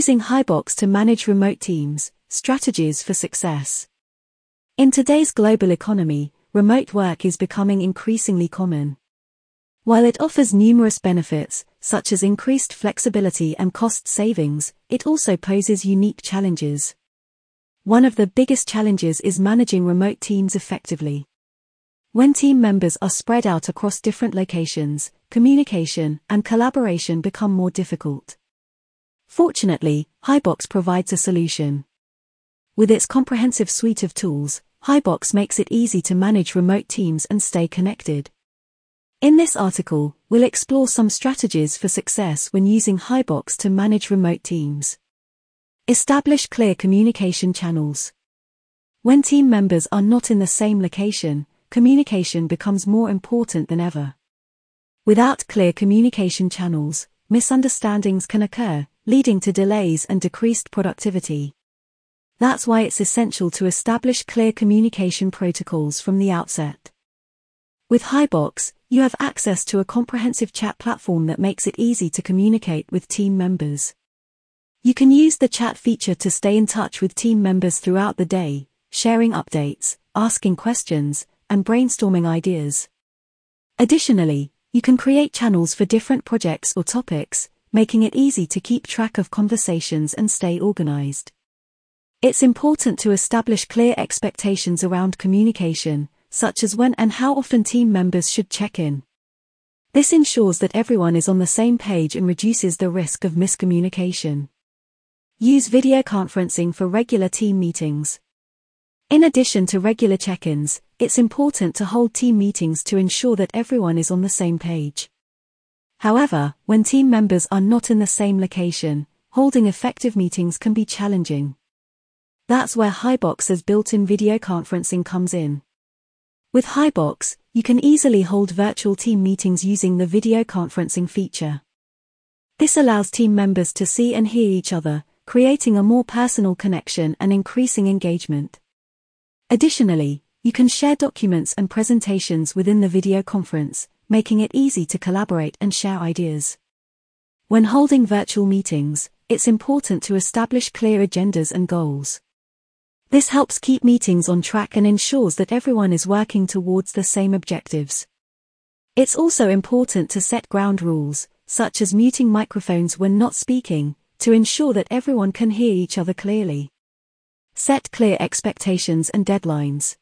Using Hibox to manage remote teams, strategies for success. In today's global economy, remote work is becoming increasingly common. While it offers numerous benefits, such as increased flexibility and cost savings, it also poses unique challenges. One of the biggest challenges is managing remote teams effectively. When team members are spread out across different locations, communication and collaboration become more difficult. Fortunately, Hibox provides a solution. With its comprehensive suite of tools, Hibox makes it easy to manage remote teams and stay connected. In this article, we'll explore some strategies for success when using Hibox to manage remote teams. Establish clear communication channels. When team members are not in the same location, communication becomes more important than ever. Without clear communication channels, misunderstandings can occur, leading to delays and decreased productivity. That's why it's essential to establish clear communication protocols from the outset. With Hibox, you have access to a comprehensive chat platform that makes it easy to communicate with team members. You can use the chat feature to stay in touch with team members throughout the day, sharing updates, asking questions, and brainstorming ideas. Additionally, you can create channels for different projects or topics, making it easy to keep track of conversations and stay organized. It's important to establish clear expectations around communication, such as when and how often team members should check in. This ensures that everyone is on the same page and reduces the risk of miscommunication. Use video conferencing for regular team meetings. In addition to regular check-ins, it's important to hold team meetings to ensure that everyone is on the same page. However, when team members are not in the same location, holding effective meetings can be challenging. That's where Hibox's built-in video conferencing comes in. With Hibox, you can easily hold virtual team meetings using the video conferencing feature. This allows team members to see and hear each other, creating a more personal connection and increasing engagement. Additionally, you can share documents and presentations within the video conference, making it easy to collaborate and share ideas. When holding virtual meetings, it's important to establish clear agendas and goals. This helps keep meetings on track and ensures that everyone is working towards the same objectives. It's also important to set ground rules, such as muting microphones when not speaking, to ensure that everyone can hear each other clearly. Set clear expectations and deadlines.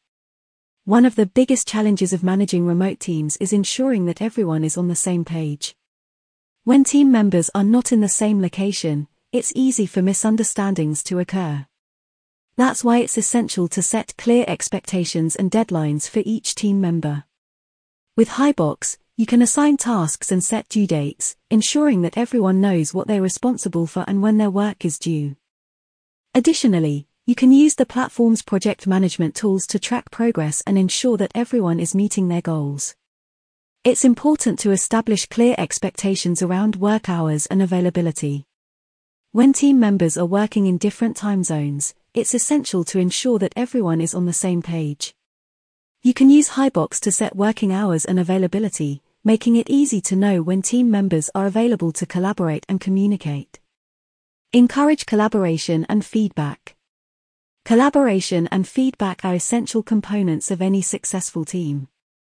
One of the biggest challenges of managing remote teams is ensuring that everyone is on the same page. When team members are not in the same location, it's easy for misunderstandings to occur. That's why it's essential to set clear expectations and deadlines for each team member. With Hibox, you can assign tasks and set due dates, ensuring that everyone knows what they're responsible for and when their work is due. Additionally, you can use the platform's project management tools to track progress and ensure that everyone is meeting their goals. It's important to establish clear expectations around work hours and availability. When team members are working in different time zones, it's essential to ensure that everyone is on the same page. You can use Hibox to set working hours and availability, making it easy to know when team members are available to collaborate and communicate. Encourage collaboration and feedback. Collaboration and feedback are essential components of any successful team.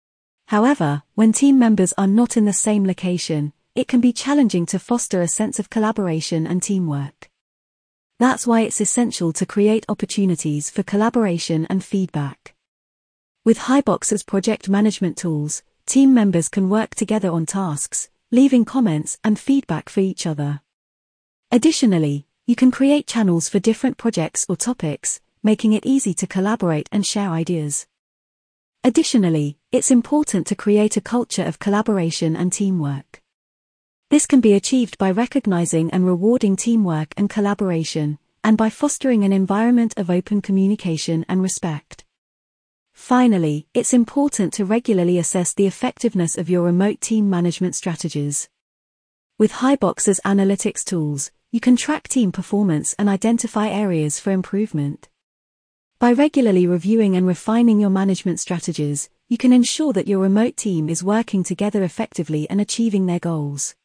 However, when team members are not in the same location, it can be challenging to foster a sense of collaboration and teamwork. That's why it's essential to create opportunities for collaboration and feedback. With Hibox's project management tools, team members can work together on tasks, leaving comments and feedback for each other. Additionally, you can create channels for different projects or topics, making it easy to collaborate and share ideas. Additionally, it's important to create a culture of collaboration and teamwork. This can be achieved by recognizing and rewarding teamwork and collaboration, and by fostering an environment of open communication and respect. Finally, it's important to regularly assess the effectiveness of your remote team management strategies. With Hibox's analytics tools, you can track team performance and identify areas for improvement. By regularly reviewing and refining your management strategies, you can ensure that your remote team is working together effectively and achieving their goals.